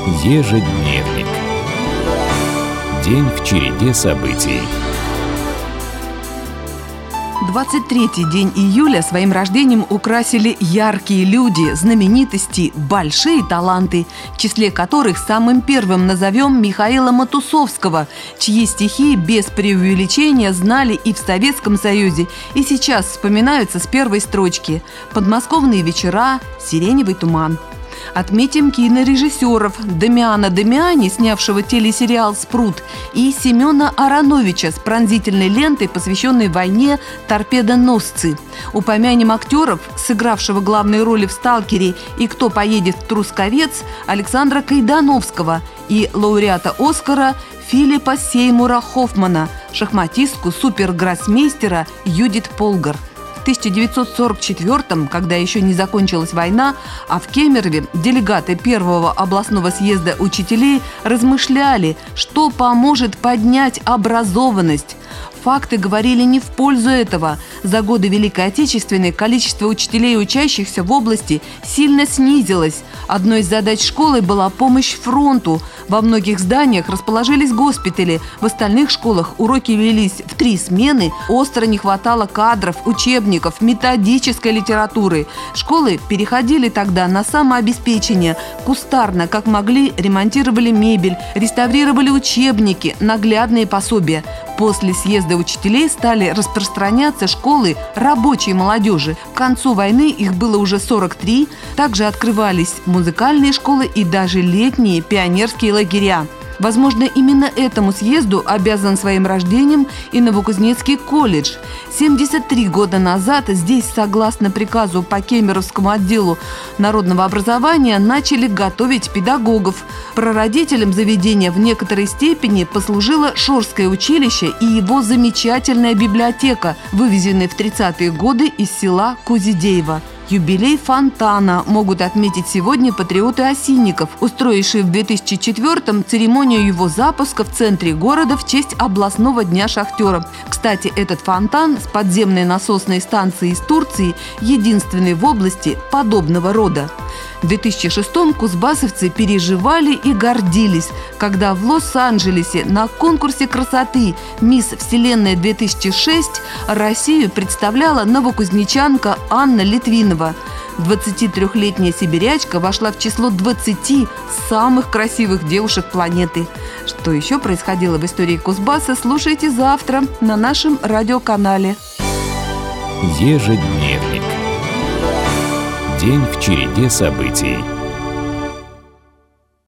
Ежедневник. День в череде событий. 23-й день июля своим рождением украсили яркие люди, знаменитости, большие таланты, в числе которых самым первым назовем Михаила Матусовского, чьи стихи без преувеличения знали и в Советском Союзе, и сейчас вспоминаются с первой строчки: «Подмосковные вечера», «Сиреневый туман». Отметим кинорежиссеров Дамиана Дамиани, снявшего телесериал «Спрут», и Семена Ароновича с пронзительной лентой, посвященной войне «Торпедоносцы». Упомянем актеров, сыгравшего главные роли в «Сталкере» и «Кто поедет в Трусковец» Александра Кайдановского, и лауреата «Оскара» Филиппа Сеймура Хоффмана, шахматистку супергроссмейстера Юдит Полгар. В 1944-м, когда еще не закончилась война, а в Кемерове делегаты первого областного съезда учителей размышляли, что поможет поднять образованность. Факты говорили не в пользу этого. За годы Великой Отечественной количество учителей и учащихся в области сильно снизилось. Одной из задач школы была помощь фронту. Во многих зданиях расположились госпитали. В остальных школах уроки велись в 3 смены. Остро не хватало кадров, учебников, методической литературы. Школы переходили тогда на самообеспечение. Кустарно, как могли, ремонтировали мебель, реставрировали учебники, наглядные пособия. После съезда учителей стали распространяться школы рабочей молодежи. К концу войны их было уже 43. Также открывались музыкальные школы и даже летние пионерские лагеря. Возможно, именно этому съезду обязан своим рождением и Новокузнецкий колледж. 73 года назад здесь, согласно приказу по Кемеровскому отделу народного образования, начали готовить педагогов. Прародителем заведения в некоторой степени послужило Шорское училище и его замечательная библиотека, вывезенная в 30-е годы из села Кузидеево. Юбилей фонтана могут отметить сегодня патриоты Осинников, устроившие в 2004-м церемонию его запуска в центре города в честь областного дня шахтера. Кстати, этот фонтан с подземной насосной станцией из Турции единственный в области подобного рода. В 2006-м кузбассовцы переживали и гордились, когда в Лос-Анджелесе на конкурсе красоты «Мисс Вселенная-2006» Россию представляла новокузнечанка Анна Литвинова. 23-летняя сибирячка вошла в число 20 самых красивых девушек планеты. Что еще происходило в истории Кузбасса, слушайте завтра на нашем радиоканале. Ежедневник. День в череде событий.